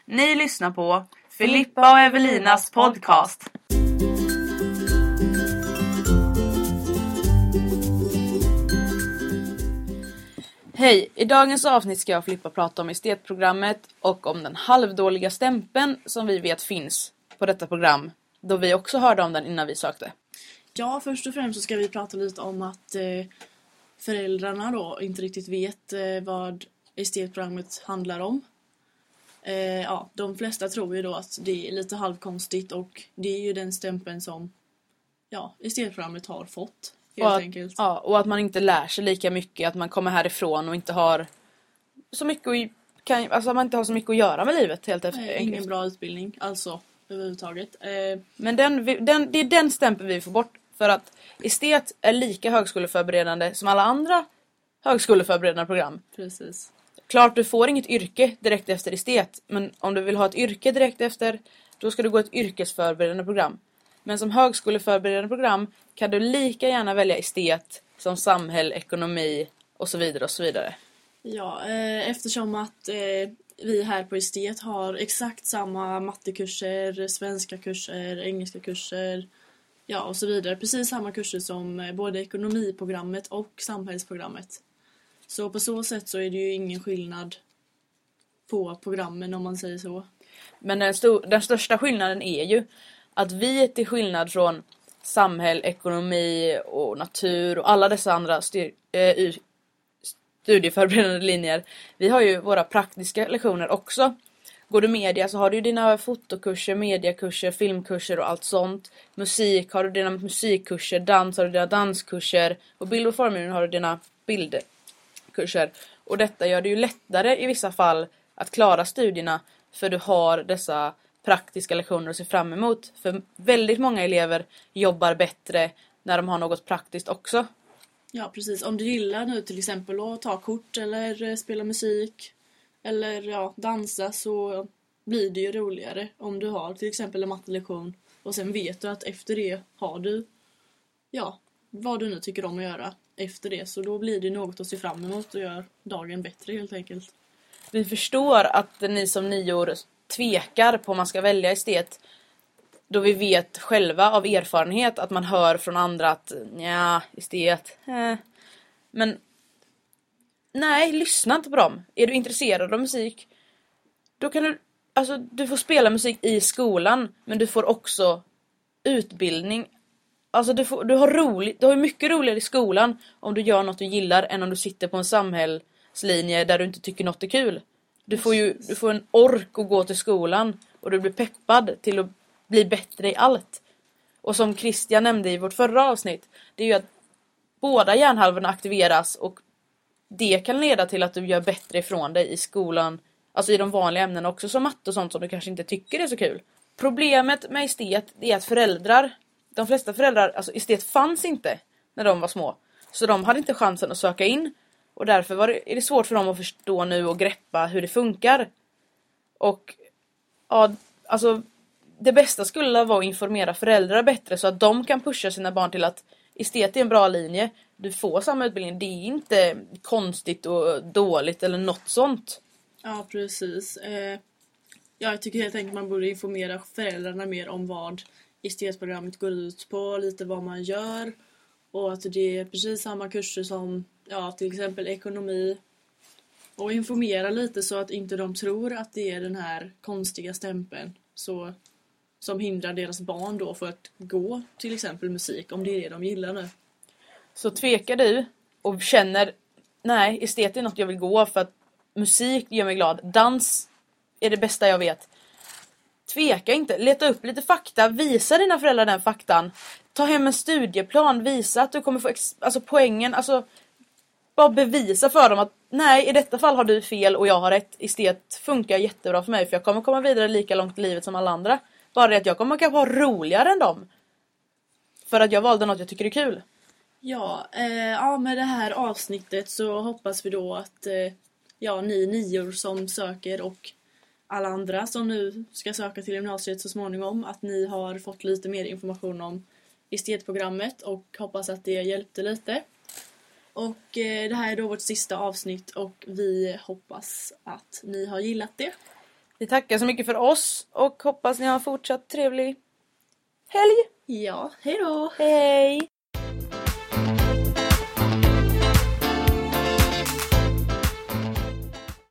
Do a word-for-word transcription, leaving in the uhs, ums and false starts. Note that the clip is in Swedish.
Ni lyssnar på Filippa och Evelinas podcast. Hej, i dagens avsnitt ska jag och Filippa prata om estetprogrammet och om den halvdåliga stämpeln som vi vet finns på detta program, då vi också hörde om den innan vi sökte. Ja, först och främst så ska vi prata lite om att eh, föräldrarna då inte riktigt vet eh, vad estetprogrammet handlar om. Eh, ja, de flesta tror ju då att det är lite halvkonstigt och det är ju den stämpeln som ja, estetprogrammet har fått. Helt och att, enkelt. Ja, och att man inte lär sig lika mycket, att man kommer härifrån och inte har så mycket att, kan, alltså man inte har så mycket att göra med livet helt enkelt. Nej, ingen bra utbildning, alltså överhuvudtaget. Eh, Men den, den, det är den stämpeln vi får bort, för att estet är lika högskoleförberedande som alla andra högskoleförberedande program. Precis. Klart, du får inget yrke direkt efter estet, men om du vill ha ett yrke direkt efter, då ska du gå ett yrkesförberedande program. Men som högskoleförberedande program kan du lika gärna välja estet som samhäll, ekonomi och så vidare och så vidare. Ja, eh, eftersom att eh, vi här på estet har exakt samma mattekurser, svenska kurser, engelska kurser, ja och så vidare. Precis samma kurser som eh, både ekonomiprogrammet och samhällsprogrammet. Så på så sätt så är det ju ingen skillnad på programmen om man säger så. Men den, sto- den största skillnaden är ju att vi till skillnad från samhäll, ekonomi och natur och alla dessa andra styr- äh, studieförberedande linjer, vi har ju våra praktiska lektioner också. Går du media så har du ju dina fotokurser, mediakurser, filmkurser och allt sånt. Musik har du dina musikkurser, dans har du dina danskurser och bild- och formgivning har du dina bildkurser. Och detta gör det ju lättare i vissa fall att klara studierna, för du har dessa praktiska lektioner att se fram emot. För väldigt många elever jobbar bättre när de har något praktiskt också. Ja, precis. Om du gillar nu till exempel att ta kort eller spela musik eller ja, dansa, så blir det ju roligare om du har till exempel en mattelektion och sen vet du att efter det har du ja, vad du nu tycker om att göra efter det. Så då blir det något att se fram emot och gör dagen bättre helt enkelt. Vi förstår att ni som nior tvekar på om man ska välja estet, då vi vet själva av erfarenhet att man hör från andra att ja, estet, eh. men nej, lyssna inte på dem. Är du intresserad av musik, då kan du, alltså du får spela musik i skolan, men du får också utbildning. Alltså du, får, du har roligt, du har mycket roligare i skolan om du gör något du gillar än om du sitter på en samhällslinje där du inte tycker något är kul. Du får ju du får en ork att gå till skolan och du blir peppad till att bli bättre i allt. Och som Christian nämnde i vårt förra avsnitt, det är ju att båda hjärnhalvorna aktiveras och det kan leda till att du gör bättre ifrån dig i skolan, alltså i de vanliga ämnena också, som matte och sånt som du kanske inte tycker är så kul. Problemet med estet är att föräldrar, de flesta föräldrar, alltså estet fanns inte när de var små, så de hade inte chansen att söka in. Och därför var det, är det svårt för dem att förstå nu och greppa hur det funkar. Och ja, alltså det bästa skulle vara att informera föräldrar bättre så att de kan pusha sina barn till att estet är en bra linje. Du får samma utbildning, det är inte konstigt och dåligt eller något sånt. Ja, precis. Eh, ja, jag tycker helt enkelt man borde informera föräldrarna mer om vad estetprogrammet går ut på, lite vad man gör. Och att det är precis samma kurser som ja, till exempel ekonomi. Och informera lite så att inte de tror att det är den här konstiga stämpeln så, som hindrar deras barn då för att gå till exempel musik, om det är det de gillar nu. Så tvekar du och känner, nej, estet är något jag vill gå för att musik gör mig glad. Dans är det bästa jag vet. Tveka inte, leta upp lite fakta, visa dina föräldrar den faktan. Ta hem en studieplan, visa att du kommer få ex- alltså poängen, alltså bara bevisa för dem att nej, i detta fall har du fel och jag har rätt. Estet funkar jättebra för mig, för jag kommer komma vidare lika långt i livet som alla andra. Bara det att jag kommer kanske ha roligare än dem. För att jag valde något jag tycker är kul. Ja, eh, ja, med det här avsnittet så hoppas vi då att eh, ja, ni nior som söker och alla andra som nu ska söka till gymnasiet så småningom, att ni har fått lite mer information om estetprogrammet och hoppas att det hjälpte lite. Och eh, det här är då vårt sista avsnitt och vi hoppas att ni har gillat det. Vi tackar så mycket för oss och hoppas ni har en fortsatt trevlig helg. Ja, hej då! Hej hej!